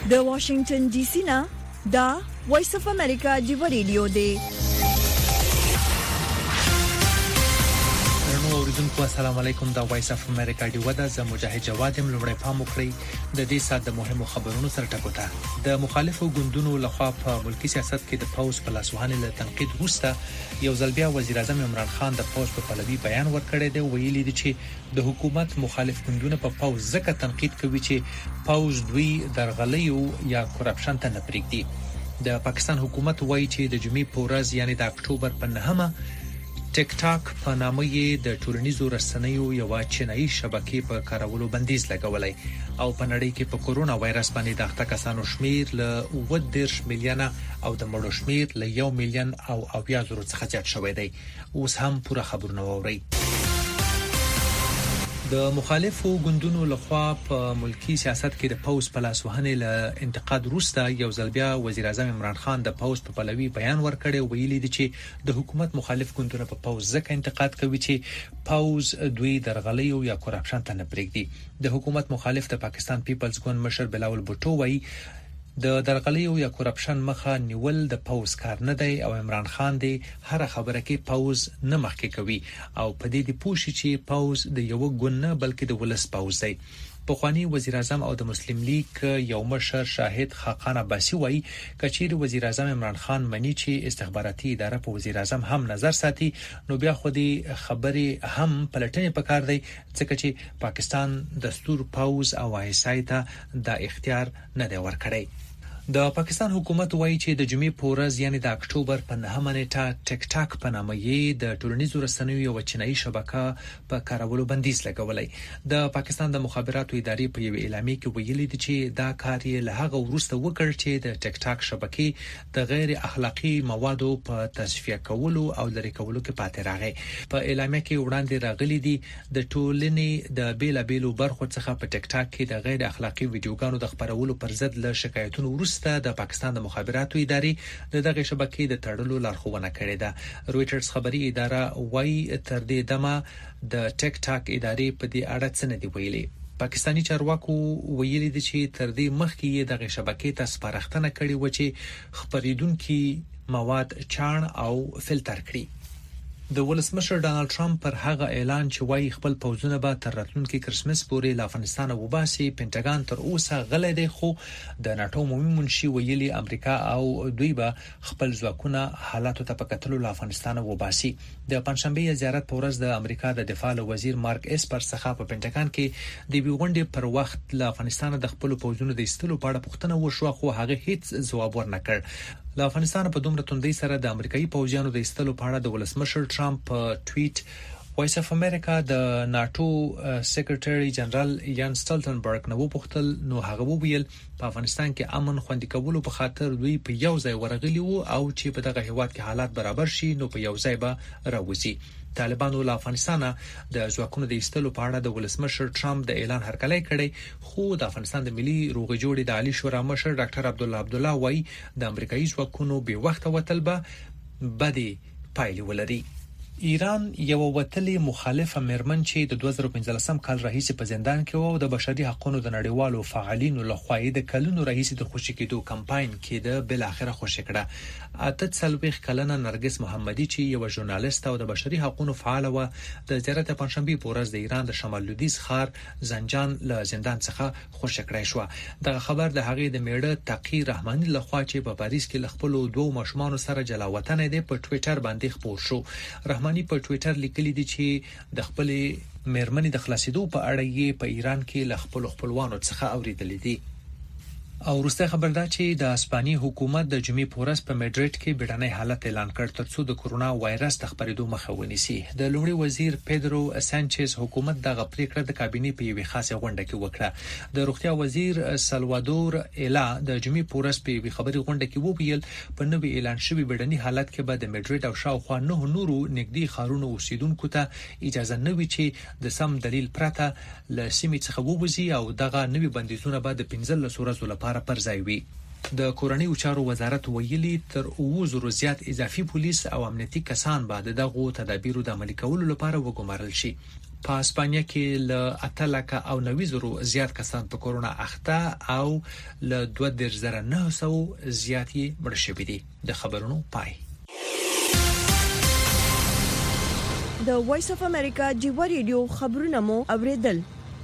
د واشنگټن ډي سي نه دا وایس اف امریکا دی ریډیو دی. اوریدونکو السلام علیکم، دا وایس اف امریکا دی ودا ز مجاهد جواد هم لومړی پام وکړي د دې سات د مهمو خبرونو سره ټکوته. د مخالفو ګوندونو لخوا په ملکی سیاست کې د پوز په لاسوهنې له تنقید وروسته یو ځل بیا وزیر اعظم عمران خان د پوز په پلوي بیان ورکړی دی. ویلي دی چې د حکومت مخالف ګوندونه په پوز ځکه تنقید کوي چې پوز دوی درغلیو یا کرپشن ته نه پریږدي. د پاکستان حکومت وایي چې د جمعې په ورځ یعنی د اکتوبر په 9مه ټیک ټاک په نامه یې د ټولنیزو رسنیو یو چینایي شبکې په کارولو بندیز لګولای او په نړۍ کې په کورونا وایرس باندې د اخته کسانو شمیر له 10 میلیونه او د مړو شمیر له 1 میلیون او 80,000 څخه زیات شوی دی. اوس هم پوره خبرونه ووري. د مخالفو ګوندونو لخوا په ملکی سیاست کې د پوز په لاسوهنې له انتقاد وروسته یو ځل بیا وزیر اعظم عمران خان د پوز په پلوي بیان ورکړی. ویلي دی چې د حکومت مخالف ګوندونه په پوز ځکه انتقاد کوي چې پوز دوی درغلیو یا کرپشن ته نه پریږدي. د حکومت مخالف د پاکستان پیپلز ګوند مشر بلاول بوټو وایي د درغلیو یا کرپشن مخه نیول د پوز کار نه دی او عمران خان دی هر خبره کې پوز نه مخکې کوي او په دې دی پوښي چې پوز د یو ګوند نه بلکې د ولس پوز دی. پخوانی وزیر اعظم او د مسلم لیگ یو مشر شاهد خاقان عباسی وایي کچیر وزیر اعظم عمران خان منی چې استخباراتي اداره په وزیر اعظم هم نظر ساتي نو بیا خو دې خبرې هم پلټنې پکار دی ځکه چې پاکستان دستور پوز او آیسای ته د اختیار نه دی ورکړی. د پاکستان حکومت وایي چې د جمعې په ورځ یعنی د اکتوبر په 9مه نیټه ټیک ټاک په نامه یې د ټولنیزو رسنیو یو چینایي شبکه په کارولو بندیز لګولای. د پاکستان د مخابراتو ادارې په یو اعلامیه کې ویلي دي چې دا کار یې له هغه وروسته وکړ چې د ټیک ټاک شبکې د غیر اخلاقی موادو په تصفیه کولو او لری کولو کې پاتې راغی. په اعلامیه کې وړاندې راغلي دي د ټولنې د بیلابیلو برخو څخه په ټیک ټاک کې د غیر اخلاقی ویډیوګانو د خپرولو پر ضد له شکایتونو وروسته د پاکستان د مخابراتو ادارې د دغه شبکې د تړلو لارښوونه کړې ده. رويټرز خبري اداره وايي تر دې دمه د ټیک ټاک ادارې په دې اړه څه نه دی ویلي. پاکستانی چارواکو ویلي دي چې تر دې مخکې یې دغه شبکې ته سپارښتنه کړې و چې خبرېدونکو مواد چاڼ او فلټر کړي. د ولسمشر ډانلډ ټرمپ پر هغه اعلان چې وايي خپل پوځونه به تر راتلونکي کرسمس پورې له افغانستان وباسي پینټاګان تر اوسه غلې دی، خو د ناتو عمومي منشي ویلي امریکا او دوی به خپل ځواکونه حالاتو ته په کتلو له افغانستان وباسي. د پنځشنبه زیارت په ورځ د امریکا د دفاع وزیر مارک اسپر څخه په پینټاګان کې د بیوغونډې پر وخت له افغانستان د خپل پوځونو د ایستلو په اړه پوښتنه وشوه، خو هغه هیڅ ځواب ورنکړ. له افغانستان په دومره توندۍ سره د امریکایي پوځیانو د ایستلو په اړه د ولسمشر ټرمپ په ټویټ وایس اف امریکا د ناتو سیکریټری جنرال یان سټولټنبرګ نو پوښتل نو هغه وویل په افغانستان کې امن خوندي کولو په خاطر دوی په یو ځای ورغلي وو او چې په دغه هیواد کې حالات برابر شي نو په یو ځای به راوځي. طالبانو له افغانستان د ځواکونو د ایستلو په اړه د ولسمشر ټرمپ د اعلان هرکلی کړي، خو د افغانستان د ملي روغې جوړې د عالی شورا مشر ډاکټر عبدالله وایي د امریکایي ځواکونو به وخت وتل به بدی پایلې ولري. ایران یو وتلې مخالفه مرمن چې د 2015 کال راهیسې په زندان کې وو د بشري حقوقو د نړیوالو فعالینو لخوا د کلونو راهیسې د خوشی کېدو کمپاین کې د بل اخره خوشی کړه. اته څلويخ کلنه نرګس محمدي چې یو ژورنالیست او د بشري حقوقو فعال و د زیارت پنځشنبه په ورځ د ایران د شمال لویدیځ ښار زنجان له زندان څخه خوشی کړی شو. د خبر د هغې د میړه تقی رحماني لخوا چې په پاریس کې خپل دوه ماشومان سره جلاوطن دی په ټوئیټر باندې خبر شو. رحماني په ټوئیټر لیکلي دي چې د خپل میرمنې د خلاصېدو په اړه یې په ایران کې له خپل خپلوانو څخه اوریدلې دي. او وروسته خبر ده چې د اسپاني حکومت د جمعې په ورځ په میډریډ کې بیړنی حالت اعلان کړ ترڅو د کورونا وایرس د خپرېدو مخه ونیسي. د لومړي وزیر پیدرو سانچز حکومت د غپریکړه د کابینې په یوه خاصه غونډه کې وکړه. د روغتیا وزیر سلوادور الا د جمعې په ورځ په خبري غونډه کې وویل په نوې اعلان شوی بیړنی حالت کې به د میډریډ او شاوخوا 9 نورو نږدې ښارونو اوسیدونکو ته اجازه نه وي چې د سم دلیل پرته له سیمې څخه ووځي او دغه نوې بندیزونه به د 15 ورځې لپاره پر ځای وي. د کورنۍ چارو وزارت ویلي تر 2000 زیات اضافي پولیس او امنیتي کسان به دغه تدابیرو د عملي کولو لپاره وګمارل شي. په اسپانیا کې ل 8,90,000 زیات کسان په کورونا اخته او ل 2,900 زیات مړ شوي دي. د خبرونو پای. د وایس اف امریکا جیو ریډیو خبرونه مو اوریدل.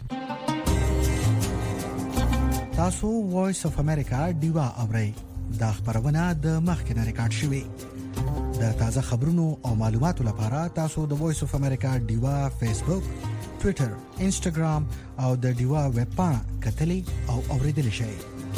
تاسو وایس اف امریکا دیوا اورئ. دا خبرونه د مخکنه ریکارډ شوی. د تازه خبرونو او معلوماتو لپاره تاسو د وایس اف امریکا دیوا فیسبوک، ټوئیټر، انسټاګرام او د دیوا ویب پاڼه کتلی او اوریدل شئ.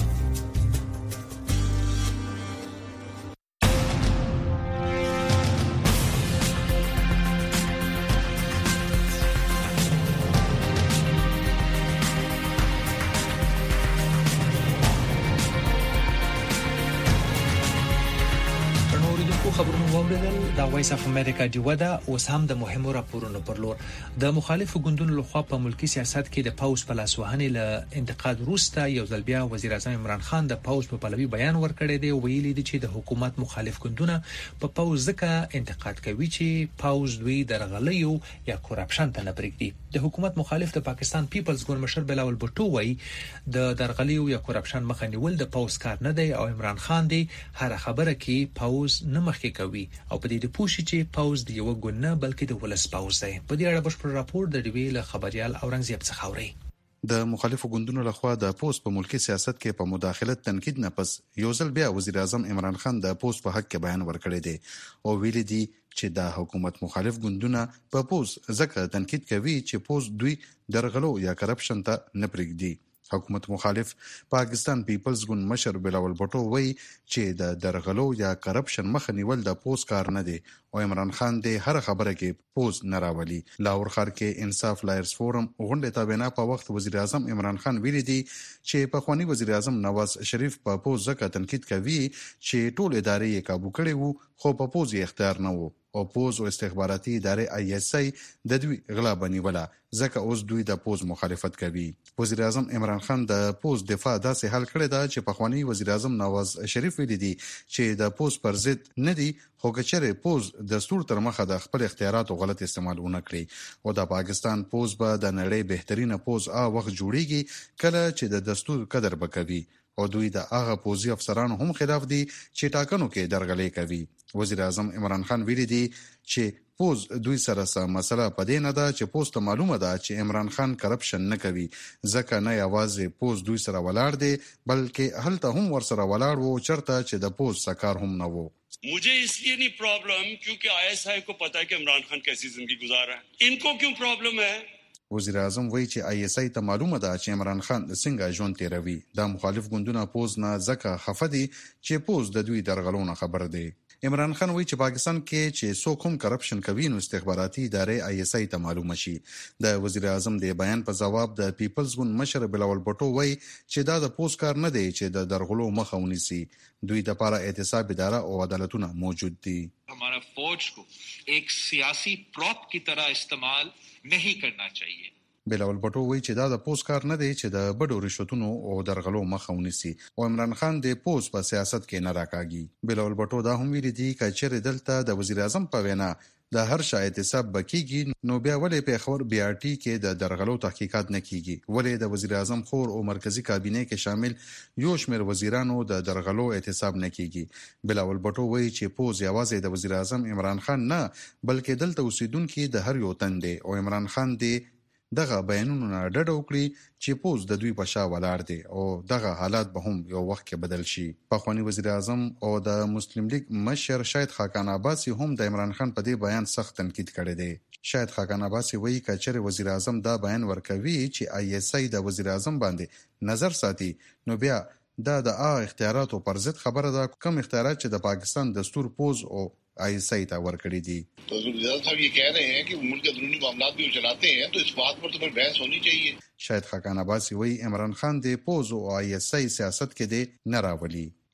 د وایس اف امریکا دی ودا اوس هم د مهمو راپورونو پر لور د مخالفو ګوندونو لخوا په ملکی سیاست کې د پاوز په لاسوهنې له انتقاد وروسته یو ځل بیا وزیر اعظم عمران خان د پاوز په پلوي بیان ورکړی دی. ویلي دی چې د حکومت مخالف ګوندونه په پاوز ځکه انتقاد کوي چې پاوز دوی درغلیو یا کورپشن ته نه پرېږدي. د حکومت مخالف د پاکستان پیپلز ګوند مشر بلاول بوټو وایي د درغلیو یا کورپشن مخه نیول د پاوز کار نه دی او عمران خان دی هر خبره کې پاوز نه مخکې کوي او په دې پوښي چې پاوز دی یو ګوند نه بلکې د ولس پاوز دی. په دې اړه بشپړ راپور د ډیوی له خبريال اورنګزیب څخه اوري. د مخالفو ګوندونو لخوا د پوز په ملکی سیاست کې په مداخلت تنقید نه پس یو ځل بیا وزیر اعظم عمران خان د پوز په حق کې بیان ورکړی دی او ویلي دی چې د حکومت مخالف ګوندونه په پوز ځکه تنقید کوي چې پوز دوی درغلو یا کرپشن ته نه پرېږدي. حکومت مخالف پاکستان پیپلز ګوند مشر بلاول بوټو وایي چې د درغلو یا کرپشن مخه نیول د پوز کار نه دی او عمران خان د هر خبره کې پوز نه راولي. لاهور ښار کې انصاف لایرز فورم غونډه تابعنا په وخت وزیر اعظم عمران خان ویلي دی چې پخوانی وزیر اعظم نواز شریف په پوز ځکه تنقید کوي چې ټول ادارې یې کابو کړي وو خو په پوز یې اختیار نه وو او پوز او استخباراتي ادارې ISI د دوی غلا بنیوله ځکه اوس دوی د پوز مخالفت کوي. وزیر اعظم عمران خان د پوز دفاع داسې حل کړی دا چې پخوانی وزیر اعظم نواز شریف ویلي دی چې د پوز پر ضد نه دی خو کچره پوز دستور تر مخه د خپل اختیاراتو غلط استعمال ونه کړي او د پاکستان پوز به د نړۍ بهترینه پوز وخت جوړیږي کله چې د دستور قدر وکوي او دوی د هغه پوزي افسرانو هم خلاف دي چې ټاکنو کې درغلي کوي. وزیر اعظم عمران خان ویلي دی چې پوز دوی سره سم مسله پدې نه ده چې پوز ته معلومه ده چې عمران خان کرپشن نه کوي ځکه نه یوازې پوز دوی سره ولاړ دی بلکې هلته هم ور سره ولاړ وو چرته چې د پوز سکار هم نه وو. मुझे इसलिए नहीं प्रॉब्लम क्योंकि ISI को पता है कि इमरान खान कैसी जिंदगी गुजार रहा है. इनको क्यों प्रॉब्लम है? وزیر اعظم وایي چې ISI ته معلومه ده چې عمران خان څنګه ژوند تیروي. دا مخالف ګوندونه پوز نه ځکه خفه دي چې پوز د دوی درغلونه خبر دی. عمران خان وایي چې پاکستان کې چې څوک هم کرپشن کوي نو استخباراتي ادارې ISI ته معلومه شي. د وزیر اعظم د بیان په جواب د پیپلز ګوند مشر بلاول بوټو وایي چې دا د پوز کار نه دی چې د درغلو مخه ونیسي. دوی د لپاره احتساب اداره او عدالتونه موجود دي. हमारा फौज को एक सियासी प्रॉप की तरह इस्तेमाल नहीं करना चाहिए. بلاول بوټو وایي چې دا د پوز کار نه دی چې د بډو رشوتونو او درغلو مخه ونیسي او عمران خان د پوز په سیاست کې نه راکاږي. بلاول بوټو دا هم ویلي دی چې چیرې دلته د وزیر اعظم په وینا د هر شای احتساب بکیږي نو بیا ولې په خبر BRT کې د درغلو تحقیقات نه کیږي. ولې د وزیر اعظم خور او مرکزی کابینه کې شامل یو شمېر وزیرانو د درغلو احتساب نه کیږي. بلاول بوټو وایي چې پوز یوازې د وزیر اعظم عمران خان نه بلکې دلته اوسیدونکو د هر یو تن دی او عمران خان دی دغه بیانونو نه ډډه وکړي چې پوز د دوی په شا ولاړ دی او دغه حالات به هم یو وخت کې بدل شي. پخوانی وزیر اعظم او د مسلم لیگ مشر شاهد خاقان عباسی هم د عمران خان په دې بیان سخت تنقید کړی دی. شاهد خاقان عباسی وایي چې وزیر اعظم دا بیان ورکوي چې ISI د وزیر اعظم باندې نظر ساتي نو بیا دا د اختیاراتو پر ضد خبره ده کوم اختیارات چې د پاکستان دستور پوز او ISI ته ورکړي دي. तो वज़ीर साहब ये कह रहे हैं कि मुल्क के अंदरूनी मामलात भी चलाते हैं तो इस बात पर तो फिर बहस होनी चाहिए. شاهد خاقان عباسی وایي عمران خان د پوز او ISI سیاست کې دی نه راولي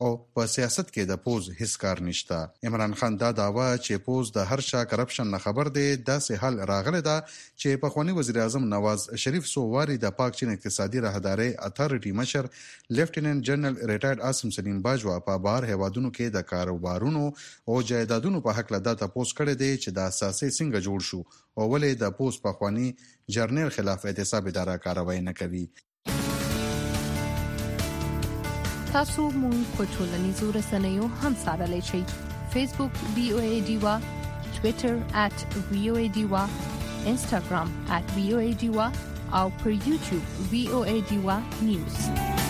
او په سیاست کې د پوز هیڅ کار نشته. عمران خان دا داوا چې پوز د هر شا کرپشن نه خبر دی داسې حال راغلی دا چې پخوانی وزیر اعظم نواز شریف سوواري د پاک چین اقتصادي راهداري اتھارټي مشر لیفټیننټ جنرال ریټایرډ عاصم سلیم باجوا په بهر هیوادونو کې د کاروبارونو او جایدادونو په حق لدا تاسو کړی دی چې د اساسي څنګه جوړ شو او ولې د پوز پخوانی جرنیل خلاف احتساب اداره کاروایی نه کوي. تاسو مون په ټولنیزو رسنیو هم سره شئ. فیسبوک VOA ډیوا، ټوئیټر @VOA ډیوا، انستګرام @VOA ډیوا او پر یوټیوب VOA ډیوا نیوز.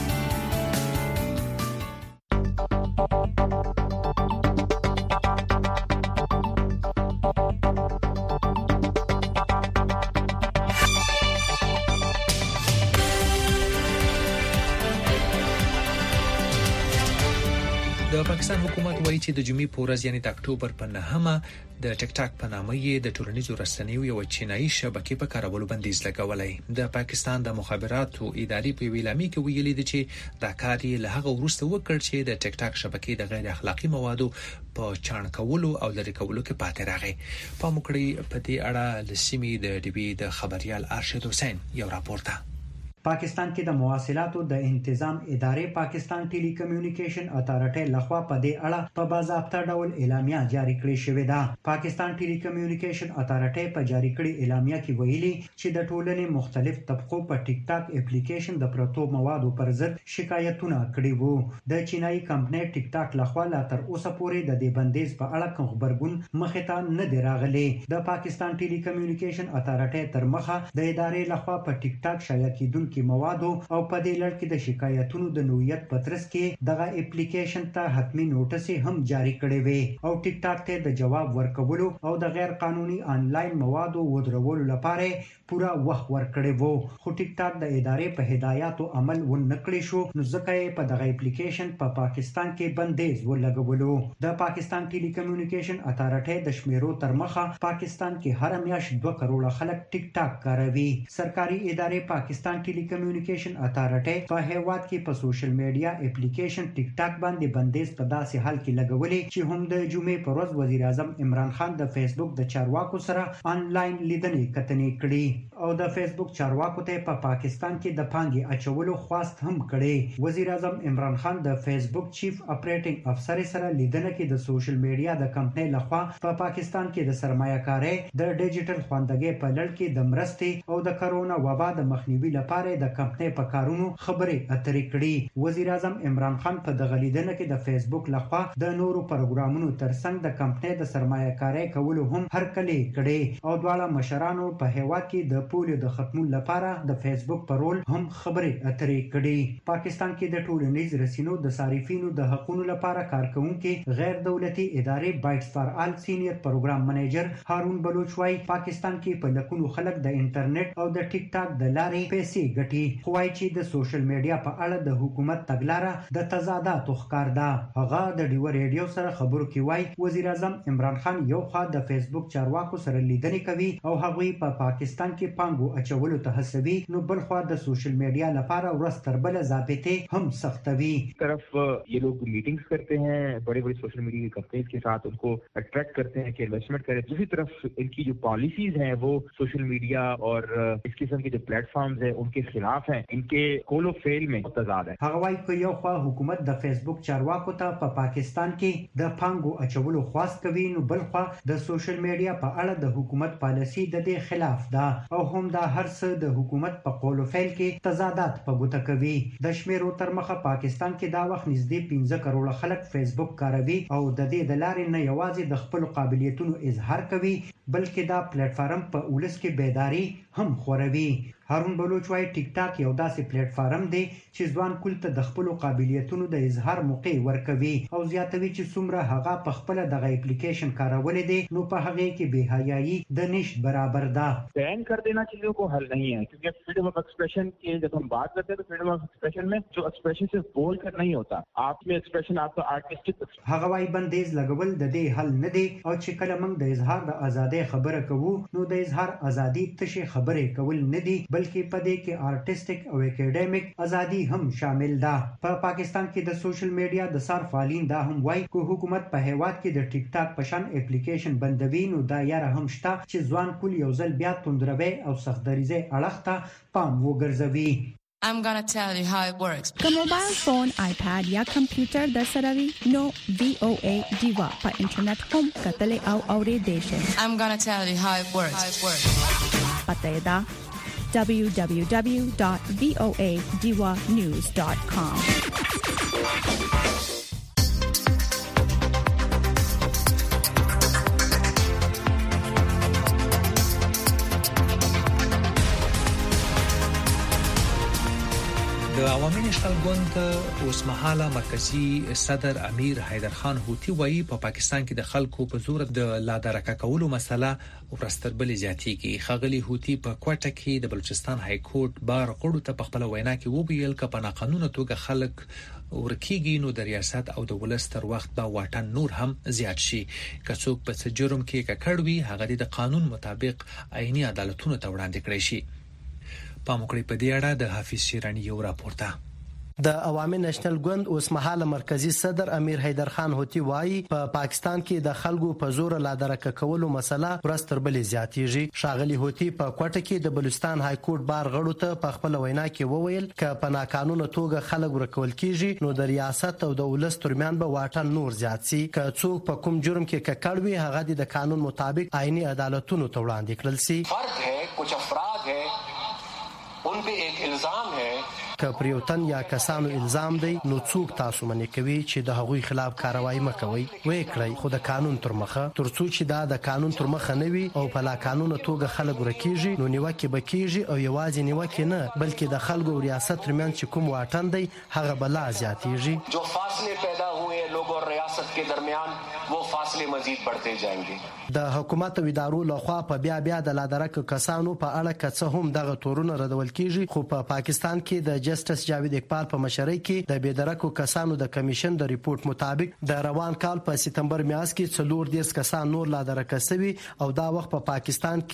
د پاکستان حکومت وایي چې د جمعې په ورځ یعنی د اکتوبر په 9مه د ټیک ټاک په نامه یې د ټولنیزو رسنیو یو چینایي شبکې په کارولو بندیز لګولای. د پاکستان د مخابراتو ادارې په ویلامي کې ویلي دي چې دا کار یې له هغه وروسته وکړ چې د ټیک ټاک شبکې د غیر اخلاقی موادو په چاڼ کولو او لری کولو کې پاتې راغی. په مکړی په دې اړه لسیمي د ډي بي د خبريال ارشد حسین یو راپورټه. پاکستان کې د مواصلاتو د انتظام ادارې پاکستان ټيلي کمیونیکیشن اتھارټي لخوا په دې اړه په باضابطه ډول اعلامیه جاری کړې شوې ده. پاکستان ټيلي کمیونیکیشن اتھارټي په جاری کړې اعلامیه کې ویلي چې د ټولنې مختلف طبقو په ټیک ټاک اپلیکیشن د پروتو موادو پر ضد شکایتونه کړي وو. د چینایي کمپنۍ ټیک ټاک لخوا لا تر اوسه پورې د دې بندیز په اړه کوم خبرګون مخې ته نه دی راغلی. د پاکستان ټيلي کمیونیکیشن اتھارټي تر مخه د ادارې لخوا په ټیک ټاک شایع کېدونکو کې موادو او په دې لړ کې د شکایتونو د نوعیت پترس کې دغه اپلیکیشن ته حتمی نوټس هم جاری کړي وي او ټیک ټاک ته د جواب ورکولو او د غیر قانوني انلاین موادو ودرولو لپاره پورا وخت ورکړي وو. خو ټیک ټاک د ادارې په هدایاتو عمل ونکړي شو نو ځکه په دغه اپلیکیشن په پاکستان کې بندیز ولګولو. د پاکستان ټيلي کمیونیکیشن اتھارټي د شمیرو تر مخه پاکستان کې هر میاشت 2 کروڑ خلک ټیک ټاک کاروي. سرکاري ادارې پاکستان ټيلي کمیونیکیشن اتھارټي په هیواد کې په سوشل میډیا اپلیکیشن ټیک ټاک باندې بندیز په داسې حال کې لګولې چې هم د جمعې پر ورځ وزیر اعظم عمران خان د فیسبوک د چارواکو سره آنلاین لیدنې کتنې کړې او د فیسبوک چارواکو ته په پاکستان کې د پانګې اچولو خواست هم کړې. وزیر اعظم عمران خان د فیسبوک چیف اپریټینګ افسر سره لیدنه کې د سوشل میډیا د کمپنۍ لخوا په پاکستان کې د سرمایه‌کارۍ د ډیجیټل خواندګۍ په لړ کې د مرستې او د کرونا وبا د مخنیوي لپاره د کمپنۍ په کارونو خبرې اترې کړې. وزیر اعظم عمران خان په دغه لیدنه کې د فیسبوک لخوا د نورو پروګرامونو ترڅنګ د کمپنۍ د سرمایه‌کارۍ کولو هم هرکلی کړي او دواړه مشرانو په هیواد کې د پولیو د ختمولو لپاره د فیسبوک پر رول هم خبرې اترې کړي. پاکستان کې د ټولنیز رسنیو د صارفینو د حقوقو لپاره کارکونکي غیر دولتي ادارې بایټس فار آل سینیئر پروګرام منیجر هارون بلوچ وايي پاکستان کې په لکونو خلک د انټرنیټ او د ټیک ټاک د لارې پیسې ګټي. خوای چې د سوشل میډیا په اړه د حکومت تګلارې د تضاداتو ښکار ده. هغه د ډیو ریډیو سره خبرو کې وایي وزیر اعظم عمران خان یو خوا د فیسبوک چارواکو سره لیدنې کوي او هغوی په پاکستان کې پانګو اچولو ته هڅوي نو بل خوا د سوشل میډیا لپاره ورځ تر بل ضابطې هم سختوي. طرف ये लोग मीटिंग्स करते हैं बड़े बड़े सोशल मीडिया की कंपनीज के साथ उनको अट्रैक्ट करते हैं कि इन्वेस्टमेंट करें. दूसरी तरफ इनकी जो पॉलिसीज हैं वो सोशल मीडिया और इस किस्म के जो प्लेटफॉर्म्स हैं उनके खिलाफ हैं. इनके कोलो फेल में तजाद है. هغه وايي چې یو خوا حکومت د فیسبوک چارواکو ته په پاکستان کې د پانګو اچولو خواست کوي نو بل خوا د سوشل میډیا په اړه د حکومت پالیسی د دې خلاف ده او هم دا هر څه د حکومت په قول او فعل کې تضادات په ګوته کوي. د شمیرو تر مخه پاکستان کې دا وخت نږدې 15 کروڑ خلک فیسبوک کاروي او د دې د لارې نه یوازې د خپل قابلیتونو اظهار کوي بلکې دا پلیټ فارم په ولس کې بیداری هم خوروي. هارون بلوچ وايي ټیک ټاک یو داسې پلیټ فارم دی چې ځوان کول ته د خپل قابلیتونو د اظهار موقع ورکوي او زیاتوي چې څومره هغه په خپل دغه اپلیکیشن کارولې دي نو په هغه کې بے حیايي د نشت برابر ده. बैन कर देना चीजों को हल नहीं है क्योंकि फ्रीडम ऑफ एक्सप्रेशन की जब हम बात करते हैं तो फ्रीडम ऑफ एक्सप्रेशन में जो एक्सप्रेशन सिर्फ बोल कर नहीं होता आप में एक्सप्रेशन आपका artistic هغه وايي بندیز لګول د دې حل نه دی او چې کله موږ د اظهار د ازادۍ خبره کوو نو د اظهار ازادي تشه خبره کول نه دی بلکې په دې کې آرټیسټیک او اکیډمیک ازادي هم شامل ده. په پاکستان کې د سوشل میډیا د صارفین دا هم وایي چې حکومت په هیواد کې د ټیک ټاک په شان اپلیکیشن بندوي نو دا یاره هم شته چې ځوان کول یو ځل بیا توندروي او سختدریزه اړخ ته پام وګرځوي. I'm gonna tell you how it works. که موبایل فون، آیپاد یا کمپیوټر در سره وي نو VOA دیوا په انټرنیټ هم کتل او اوریدل شي. I'm gonna tell you how it works. پته دا www.voadiwanews.com. د عوامي نېشنل ګوند اوسمهاله مرکزی صدر امیر حیدر خان هوتی وایي په پاکستان کې د خلکو په زور د لادرکه کولو مسله ورستربلې زیاتېږي. خغلی هوتی په کوټه کې د بلوچستان های کورټ بار غړو ته په خپل وینا کې وویل ک په قانوني توګه خلک ورکیږي نو د ریاست او د ولستر وخت به واټن نور هم زیات شي. که څوک په جرم کې ککړوي هغه د قانون مطابق عیني عدالتونو ته وړاندې کړي شي. پاموکړی په دې اړه د حافظ شیرانی یو راپورته. د عوامي نېشنل ګوند اوسمهاله مرکزی صدر امیر حیدر خان هوتی وایي په پاکستان کې د خلکو په زور لادرکه کولو مسله ورستربلې زیاتېږي. شاغلی هوتی په کوټه کې د بلوچستان های کورټ بار غړو ته په خپل وینا کې وویل ک په ناقانونه توګه خلک ورکول کیږي نو د ریاست او د ولس ترمن به واټن نور زیات شي. ک څوک په کوم جرم کې ککړوي هغه د قانون مطابق عیني عدالتونو ته وړاندې کړل شي. فرق है कुछ अफराद है उन पे एक इल्जाम है که پریوتن یا کسانو الزام دی نو څوک تاسو منې کوي چې د هغوی خلاف کاروایی مکوي وې کړی خو د قانون تر مخه ترڅو چې دا د قانون تر مخه نه وي او په لا قانون توګه خلک ورکیږي نو نیوکه بکیږي او یوازې نیوکه نه بلکې د خلکو ریاست ترمن چې کوم واټن دی هغه بلا زیاتېږي. جو فاصله پیدا हुए लोगों और रियासत के दरमियान वो फासले मजीद बढ़ते जाएंगे. د حکومت او ادارو لخوا په بیا د لادرک کسانو په اړه کڅه هم دغه تورونه ردول کیږي خو په پاکستان کې د جسټس جاوید اقبال په مشرۍ کې د بيدرکو کسانو د کمیشن د ریپورت مطابق د روان کال په سپتمبر میاشت کې 410 کسان نور لادرک شوي او دا وخت په پاکستان کې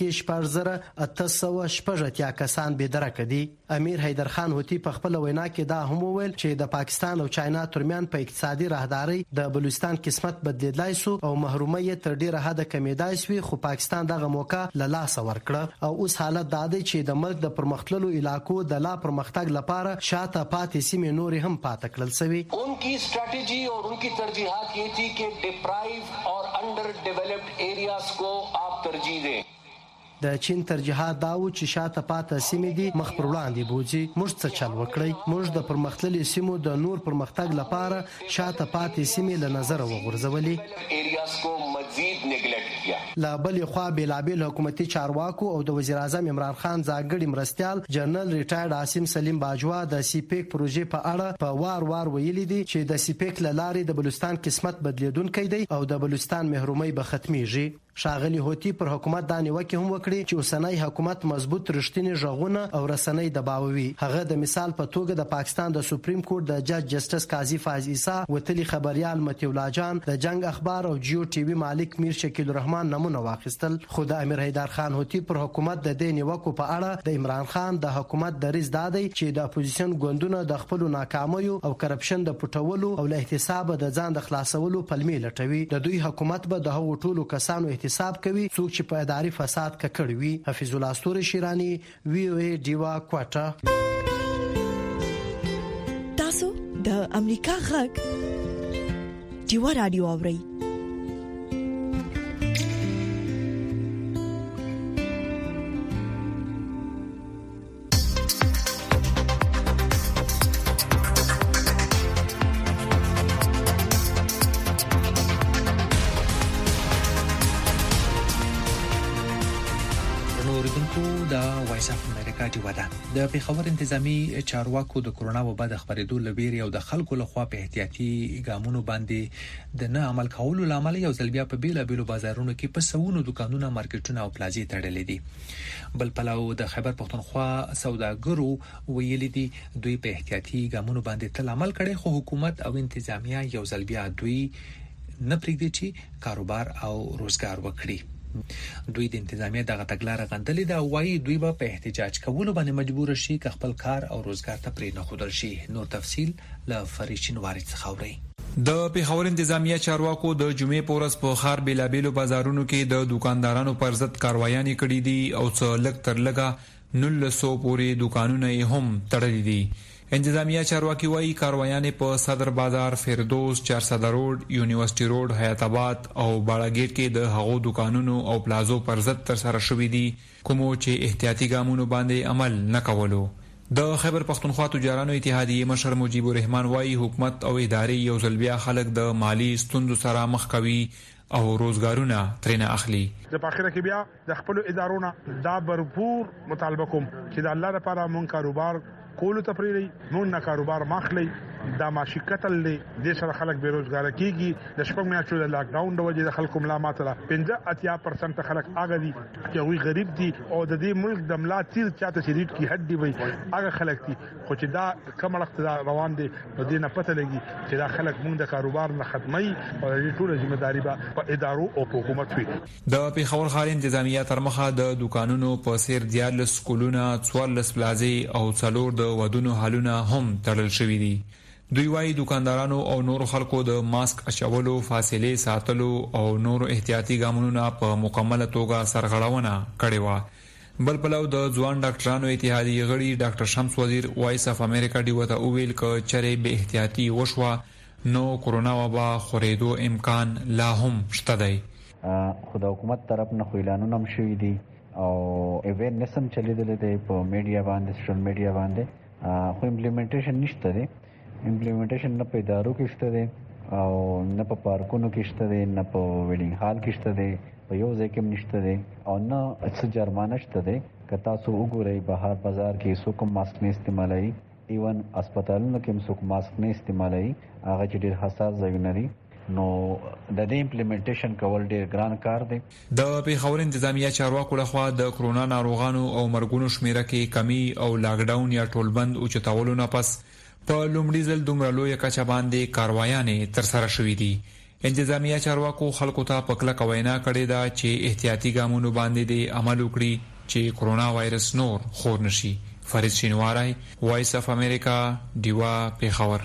4880 کسان بيدرک دي. امیر حیدر خان هوتی په خپل وینا کې دا هم وویل چې د پاکستان او چاینا ترمن په اقتصادي راهداري د بلوچستان قسمت بدلیدلای سو او محرومیت تر ډیره حد کمیدای شوی خو پاکستان دغه موقع له لاسه ورکړه او اوس حالت دا دی چې د ملک د پرمختللو علاقو د لا پرمختګ لپاره شاته پاتې سیمې نورې هم پاتې کړل شوی. उनकी स्ट्रेटजी और उनकी तरजीहात ये थी कि डिप्राइव और अंडर डेवलप्ड एरियाज को आप तरजीह दें. د چین ترجیحات داو چې شاته پاتې سیمې دي مخ پر وړاندې بوځي. موږ څه چل وکړی موږ د پرمختللي سیمو د نور پرمختګ لپاره شاته پاتې سیمې له نظر وغورځولې. एरियाज को मजीद नेग्लेक्ट किया. لا بل خو بلابل حکومتي چارواکو او د وزیر اعظم عمران خان ځانګړي مرستيال جنرال ریټایرډ عاصم سلیم باجوا د سیپیک پروژې په اړه په وار ویلي دي چې د سیپیک لارې د بلوچستان قسمت بدلیدونکې دی او د بلوچستان محرومي به ختميږي. شاغلی هوتی پر حکومت د نیوکه هم وکړي چې اوسنۍ حکومت مضبوط رښتینی ژغونه او رسنۍ دباوي. هغه د مثال په توګه د پاکستان د سپریم کورټ د جج جسټس قاضي فایز عیسی وتلی خبريال متي الله جان د جنگ اخبار او جیو ټي وي مالک میر شکیل الرحمن نمونه واخیستل. خو د امیر حیدر خان هوتی پر حکومت د دې نیوکو په اړه د عمران خان د حکومت دریځ دادی چې د اپوزیشن ګوندونو د خپل ناکامیو او کرپشن د پټولو او له احتساب د ځان د خلاصولو پلمې لټوي. د دوی حکومت به د هغو ټولو کسانو حساب کوي څوک چې په اداري فساد ککړ وي. حفیظ الله استوري شیرانی VOA دیوا کوټه. تاسو د امریکا غږ دیوا رادیو اورئ. د پیښور انتظامی چارواکو د کورونا وبا د خبرېدو لویری او د خلکو لخوا په احتیاطي ګامونو باندې د نه عمل کولو لامل یو ځل بیا په بیلابیلو بازارونو کې په سونو دکانونه مارکیټونه او پلازې تړلې دي. بل پلاو د خیبر پښتونخوا سوداګرو ویلي دي دوی په احتیاطي ګامونو باندې تل عمل کړي خو حکومت او انتظامیه یو ځل بیا دوی نه پرېږدي چې کاروبار او روزګار وکړي. دوی د انتظامیه دغه تګلارې غندلې ده، وايي دوی به په احتجاج کولو باندې مجبور شي که خپل کار او روزګار ته پرې نه خودل شي. نور تفصيل له فریشین وارث څخه اوري. د پیښور انتظامیه چارواکو د جمعې په ورځ په ښار بیلابیلو بازارونو کې د دکاندارانو پر ضد کاروایانې کړې دي او څه لږ تر لږه 1900 پورې دکانونه هم تړلي دي. انتظامیه چارواکي وايي کاروایانې په صدر بازار، فردوس، چارسده روډ، یونیورسيټي روډ، حیات آباد او باړاګیټ کې د هغو دکانونو او پلازو پر ضد تر سره شوې دي کومو چې احتیاطي ګامونو باندې عمل نه کولو. د خیبر پختونخوا تجارانو اتحادیه مشر مجیب الرحمن وايي حکومت او ادارې یو ځل بیا خلک د مالی ستونزو سره مخ کوي او روزګارونه ترنه اخلي. د اخره کې بیا د خپل ادارونو دا برپور مطالبه کوم چې د الله لپاره مون کاروبار کولو ته پرې مون نه کاروبار ماخلي دا ماشي قتل لې د سره خلک بیروزګار کیږي. د شپږ میاشتو د لاک ډاون د وجې د خلکو ملامت را 50% خلک هغه دي چې وی غریب دي او د دې ملک د ملا تیر چاته شریک کی حد دی وي هغه خلک دي خو چې دا کوم وخت روان دي د دې نه پته لګي چې دا خلک مونږ د کاروبار نه ختمي او د ټول ذمہ داری په ادارو او په حکومت وي. د پیښور ښار انتظامیه تر مخه د دکانونو په سیر 14 سکولونه، 14 پلازې او 4 د ودونو حالونه هم تړل شوې دي. دوی وايي دکاندارانو او نورو خلکو د ماسک اچولو، فاصله ساتلو او نورو احتیاطي ګامونو په مکمله توګه سرغړونه کړې و. بل پلو د ځوان ډاکټرانو اتحادیه غړي ډاکټر شمس وزیر وایس اف امریکا دی وته اویل ک چرې به احتیاطي وشوه نو کورونا وبا خورېدو امکان لا هم شته دی. خو د حکومت طرف نه اعلانونه هم شوي دي او اویرنس هم چلیدل دی په میډیا باندې، سوشل میډیا باندې، خو امپلیمنټیشن نشته دی. امپلیمنټیشن نه په ادارو کې شته دی او نه په پارکونو کې شته دی، نه په ویډینګ هال کې شته دی، په یو ځای کې نشته دی او نه څه جرمانه شته دی. که تاسو وګورئ بهر بازار کې څوک ماسک نه استعمالوي، ایون هسپتالونو کې څوک ماسک نه استعمالوي، هغه چې ډېر حساس ځایونه دي، نو د دې امپلیمنټیشن کول ډېر ګران کار دی. د پیښور انتظامیه چارواکو لخوا د کرونا ناروغانو او مرګونو شمیره کې کمی او لاک ډاون یا ټولبند او چتاولو نه پس په لومړي ځل دومره لویه کچه باندې کاروایانې تر سره شوې دي. انتظامیه چارواکو خلکو ته په کلکه وینا کړې ده چې احتیاطي ګامونو باندې د عمل وکړي چې کرونا وایرس نور خور نشي. فرید شینواری، وایس اف امریکا، دیوا، پیښور.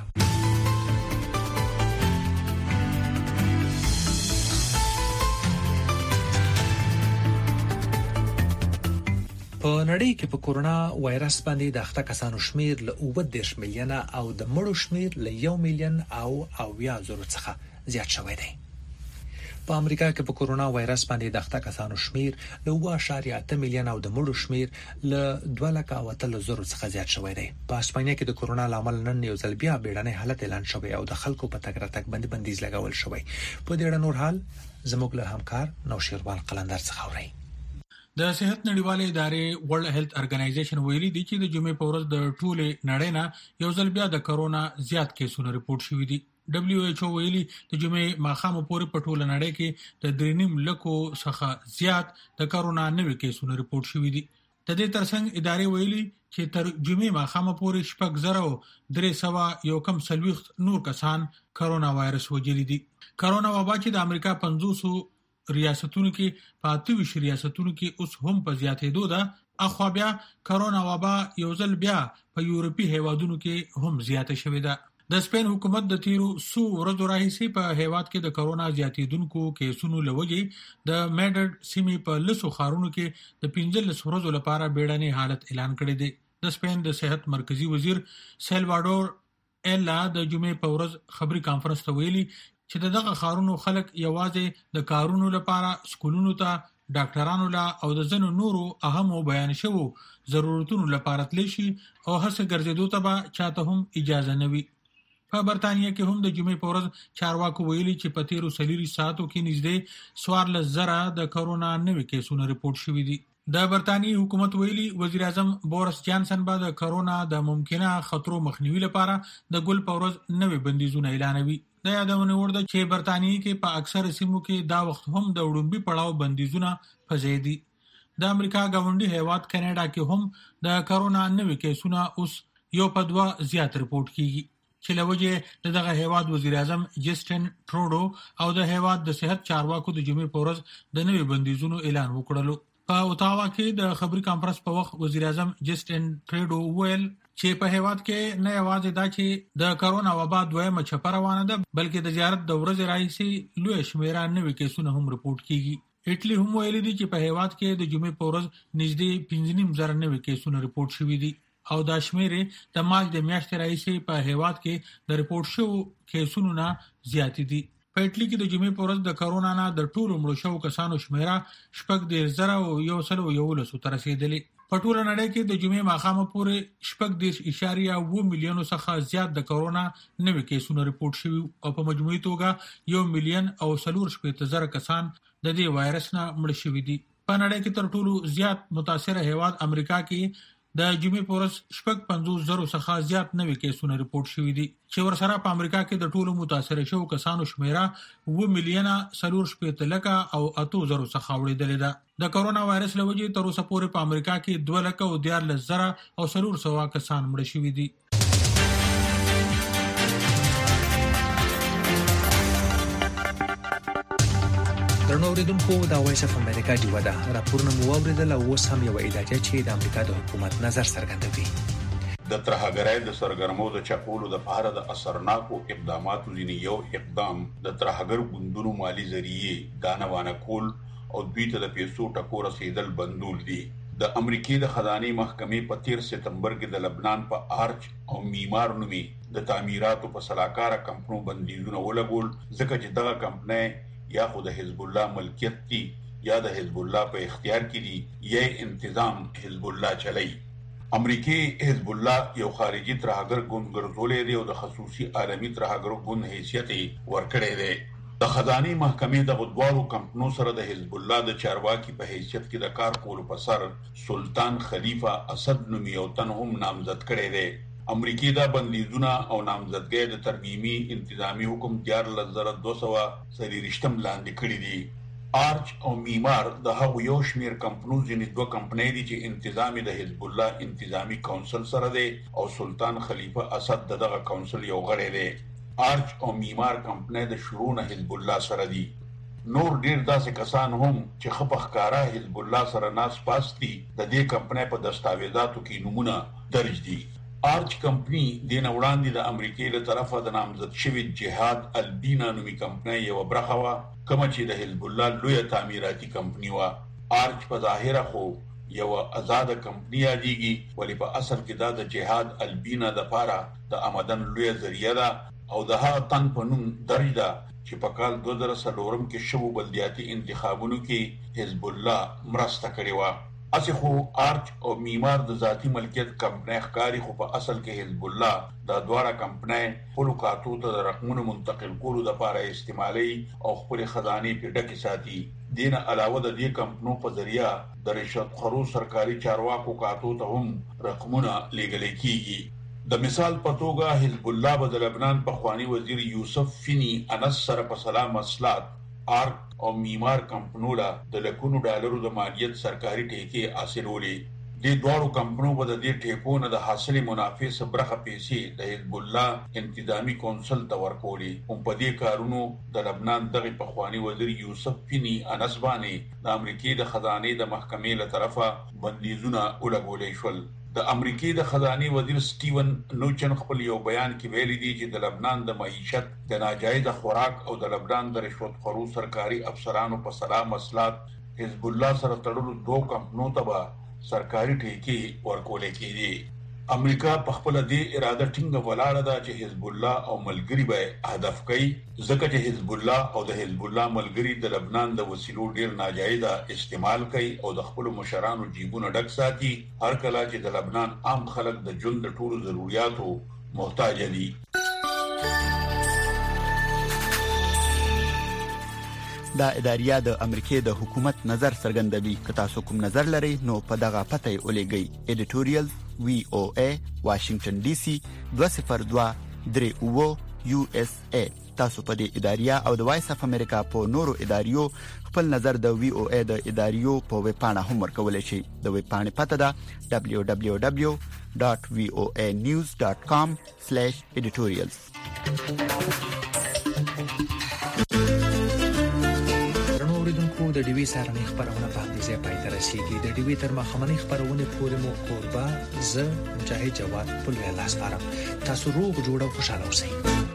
په نړۍ کې په کورونا وایرس باندې د اخته کسانو شمیر له 9 میلیونه او د مړو شمیر له 1 میلیون او 90,000 څخه زیات شوی دی. په امریکا کې په کورونا وایرس باندې د اخته کسانو شمیر له 1.8 میلیون او د مړو شمیر له 2,000 څخه زیات شوی دی. په اسپانیا کې د کورونا لامل نن یو ځل بیا بیړنی حالت اعلان شوی او د خلکو په تګ راتګ باندې بندیز لګول شوی. په دې اړه نور حال زموږ له همکار نوشیروان قلندر څخه اوري. د صحت نړیوالې ادارې ورلد هیلث ارګنایزیشن ویلي دی چې د جمعې په ورځ د ټوله نړۍ نه یو ځل بیا د کرونا زیات کیسونه ریپورت شوي دي. WHO ویلي د جمعې ماخام پورې په ټوله نړۍ کې د 3.5 لکو څخه زیات د کرونا نوي کیسونه ریپورت شوي دي. د دې ترڅنګ ادارې ویلي چې تر جمعې ماخام پورې 6,340 نور کسان کرونا وایرس وجلی دي. کرونا وبا چې د امریکا 500 ریاستونو کې په 28 ریاستونو کې اوس هم په زیاتېدو ده. اخوا بیا کرونا وبا یو ځل بیا په یورپی هیوادونو کې هم زیاته شوې ده. د سپین حکومت د تیرو 100 ورځو راهیسې په هیواد کې د کرونا زیاتېدونکو کیسونو لوجې د میډرډ سیمې په لسو ښارونو کې د 15 ورځو لپاره بیړنی حالت اعلان کړی دی. د سپین د صحت مرکزی وزیر سلواډور الا د جمعې په ورځ خبري کانفرنس ته ویلي چې دغه ښارونو خلک یوازې د کارونو لپاره سکولونو ته، ډاکټرانو لا او د ځینو نورو اهمو بیان شوو ضرورتونو لپاره تللی شي او هڅه ګرځېدو ته به چاته هم اجازه نه وي. په برتانیه کې هم د جمعې په ورځ چارواکو ویلي چې په تیرو 40 ساعتو کې نږدې 14,000 د کرونا نوي کیسونه ریپورت شوي دي. د برتانیې حکومت ویلي وزیر اعظم بورس جانسن به د کرونا د ممکنه خطرو مخنیوي لپاره د ګل په ورځ نوي بندیزونه اعلانوي. د یادونه ورده چې برتانیې کې په اکثر سیمو کې دا وخت هم د وړومبي پړاو بندیزونه فزې دي. د امریکا ګاونډي هیواد کاناډا کې هم د کرونا نوي کیسونه اوس 1.2 زیات ریپورت کیږي. چې لوجه دغه هیواد وزیر اعظم جسټن ټروډو او د هیواد د صحت چارواکو د جمعې په ورځ د نوي بندیزونو اعلان وکړلو. په اوتاوا کې د خبري کانفرنس په وخت وزیر اعظم جسټن ټروډو ویل چې په هیواد کې نه یوازې دا چې د کرونا وبا دویمه چپه روانه ده بلکې د زیارت د ورځې راهیسې لوی شمیره نوي کیسونه هم رپورټ کیږي. اټلی هم ویلي دي چې په هیواد کې د جمعې په ورځ نږدې 15,000 نوي کیسونه رپورټ شوي دي او دا شمیرې د مارچ د میاشتې راهیسې په هیواد کې د رپورټ شوو کیسونو نه زیات دي. په اټلی کې د جمعې په ورځ د کرونا نه د ټولو مړو شوو کسانو شمیره 14,111 ته رسیدلې. په ټوله نړۍ کې د جمعې ماښام پورې 14.2 میلیون څخه زیات د کرونا نوي کیسونه رپورټ شوي او په مجموعي توګه 1,40,000 کسان د دې وایرس نه مړ شوي دي. په نړۍ کې تر ټولو زیات متاثره هیواد امریکا کې د جمعې په ورځ 55,000 څخه زیات نوي کیسونه رپورټ شوي دي چې ورسره په امریکا کې د ټولو متاثره شوو کسانو شمیره 2,40,00,000 او 8,000 څخه وړاندې ده. د کرونا وایرس له وجې تر اوسه پورې په امریکا کې 2,14,000 او 400 کسان مړ شوي دي. درنو اوریدونکو دا وایس اف امریکا دی ودا راپورونه مو اوریدل او اوس هم یو ادعا چې د امریکا د حکومت نظر څرګندوي. د ترهګرۍ د سرګرمو د چاپولو د پاره د اثرناکو اقداماتو ځینې یو اقدام د ترهګر ګوندونو مالی ذریعہ دانوانه کول او دوی ته د پیسو ټکو رسیدل بندول دي. د امریکای د خزانه محکمې په 13 سپتمبر کې د لبنان په آرچ او میمار نومي د تعمیراتو په سلاکاره کمپنو بندیزونه ولګول ځکه چې دغه کمپنۍ یا خود حزب الله ملکیت دي یا د حزب الله په اختیار کې دي یا انتظام حزب الله چلای. امریکای حزب الله یو خارجي ترهګر ګوند ګرځولې دی او د خصوصي عالمي ترهګر ګوند حیثیت ورکړی دی. د خزانه محکمې د غدوارو کمپنو سره د حزب الله د چارواکي په حیثیت کې د کار کولو په سر سلطان خلیفہ اسد نومي او تن هم نامزد کړی دی. امریکای دا بندیزونه او نامزدګۍ د ترمیمي انتظامی حکم 14,240 لاندې کړی دي. آرچ او میمار د هغو یو شمیر کمپنو ځینې دوه کمپنۍ دي چې انتظامی د حزب الله انتظامی کونسل سره دی او سلطان خلیفہ اسد دغه کونسل یو غړی دی. آرچ او میمار کمپنۍ د شروع نه حزب الله سره دي. نور ډیر داسې کسان هم چې خپخکارا حزب الله سره ناس پاس دي د دې کمپنۍ په دستاویزاتو کې نمونه درج دي. آرچ کمپنی دین وړاندې د امریکای له طرفه د نامزد شوی جهاد البینا نومي کمپنۍ یو برخه وا کوم چې د حزب الله لوی تعمیراتي کمپنی وا. آرچ په ظاهره خو یو آزاد کمپنی یادېږي ولی په اصل کې دا د جهاد البینا د پاره د آمدن لوی ذریعہ ده او د هغه تن په نوم درج ده چې په کال 2004 کې شوو بلدیاتي انتخابونو کې حزب الله مرسته کړې و. اسی خو آرچ او میمار د ذاتی ملکیت کمپنۍ ښکاری خو په اصل کې حزب الله د دواره کمپنۍ خپلو کارتو ته د رقمونو منتقل کولو دپاره استعمالي او خپلې خزانې پې ډکې ساتي. دین علاوه د دې کمپنو په ذریعہ د رشوت خورو سرکاري چارواکو کارتو ته هم رقمونه لیږلی کیږي. د مثال په توګه حزب الله به د لبنان پخوانی وزیر یوسف فینی انس سره په سلا مصلحت آرک او میمار کمپنو لا د لکونو ډالرو د مالیت سرکاري ټیکې حاصلولې. دې دوړو کمپنو به د دې ټیکو نه د حاصل منافع برخه پیسې د حزب الله انتظامی کونسل ته ورکولې. هم په دې کارونو د لبنان دغه پخوانی وزیر یوسف فینی انس باندې د امریکای د خزانه د محکمې له طرفه بندیزونه ولګولې شول. د امریکای د خزانه وزیر سټیون نوچن خپل یو بیان کې ویلي دی چې د لبنان د معیشت د ناجایز خوراک او د لبنان د رشوت خورو سرکاري افسرانو په سلا مصلحت حزب الله سره تړلو دوه کمپنو ته به سرکاري ټیکې ورکولې کېدي. امریکا په خپل دې اراده ټینګه ولاړه ده چې حزب الله او ملګری به هدف کوي ځکه چې حزب الله او د حزب الله ملګری د لبنان د وسیلو ډیر ناجایز استعمال کوي او د خپل مشرانو جیبونه ډک ساتي هر کله چې د لبنان عام خلک د ژوند د ټولو ضرورتو محتاج دي. دا اداریه د امریکای د حکومت نظر څرګندوي. که تاسو کوم نظر لرئ نو په دغه پته ولېږئ. ایډیټوریال VOA واشنگټن DC 202 USA تاسو په دې اداریه او د وایس اف امریکا په نورو اداریو خپل نظر د وی او ای د اداریو په ویب پاڼه هم ورکولای شئ. د ویب پاڼې پته ده www.voanews.com/editorials. اوریدونکو د ډیوی سارنې خبرونه په دې ځای پای ته رسیدي. د ډیوی تر مخمنې خبرونه پورې مو قربا ز مجاهد جواد په لاس پارم. تاسو روغ جوړ او خوشاله اوسئ.